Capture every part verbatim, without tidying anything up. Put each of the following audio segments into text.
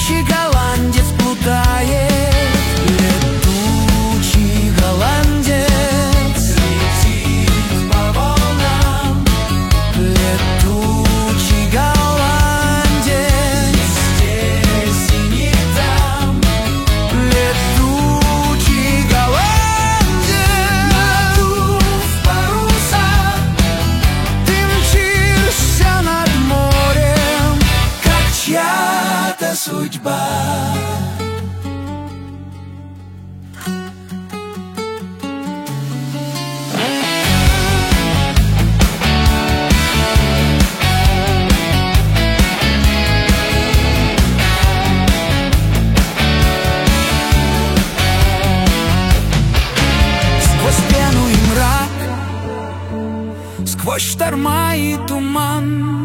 Летучий голландец плутает, летучий голландец летит по волнам. Летучий голландец здесь и не там. Летучий голландец, надув паруса, ты мчишься над морем, как чья-то судьба. Сквозь пену и мрак, сквозь шторма и туман,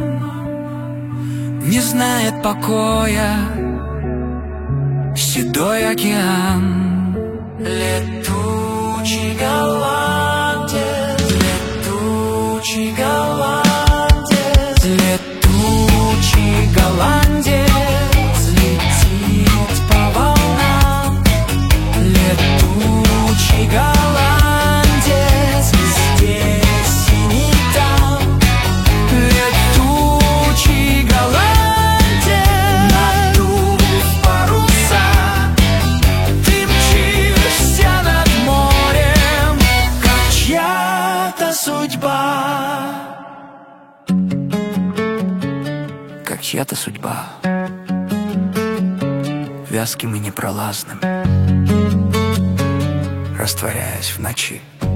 не знает покоя седой океан. Летучий голландец, летучий голландец, летучий голландец летит по волнам. Летучий голландец здесь и не там. Летучий голландец, надув паруса, ты мчишься над морем, как чья-то судьба. Как чья-то судьба, вязким и непролазным, растворяясь в ночи.